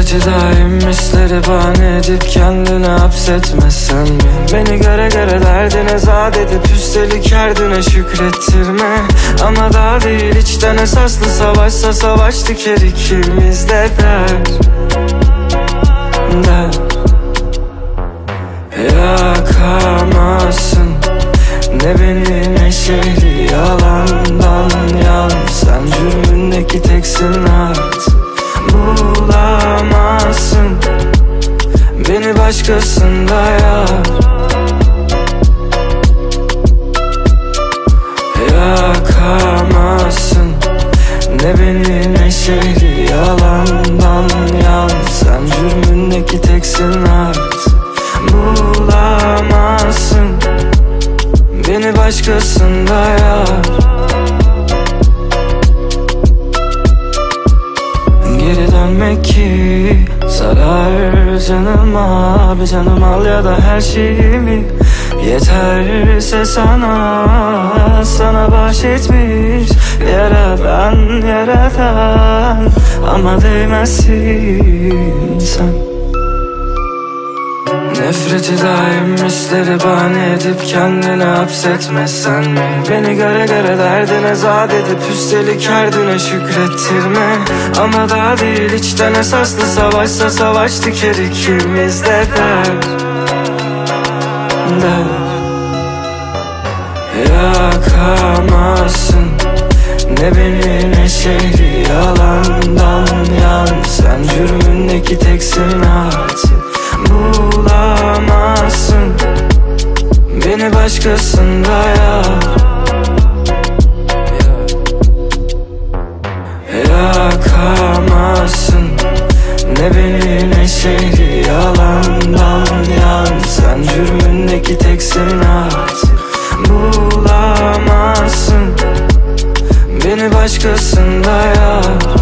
Nefreti daim misleri bahane edip kendini hapsetmesen mi? Beni göre göre derdine zat edip üstelik erdine şükrettirme. Ama daha değil, içten esaslı savaşsa savaş diker ikimizde der. Yakamazsın ne beni ne şehri, yalandan yan. Sen cürmündeki teksin artık, bulamazsın beni başkasında yar. Yakamazsın ne beni ne şehri, yalandan yan. Sen cürmündeki teksin artık, bulamazsın beni başkasında yar. Geri dönmek ki zarar canıma, bir canım al ya da her şeyimi. Yeterse sana bahşetmiş yaradan yaradan. Ama değmezsin sen. Nefreti daim misleri bahane edip kendini hapsetmesen mi? Beni göre göre derdine zat edip üstelik erdine şükrettirme. Ama daha değil, içten esaslı savaşsa savaş diker ikimizde der. Yakamazsın ne beni ne şehri, yalandan yan. Sen cürmündeki teksin artık, bulamazsın beni başkasında yar. Yakamazsın ne beni ne şehri, yalandan yan. Sen cürmündeki teksin artık, bulamazsın beni başkasında yar.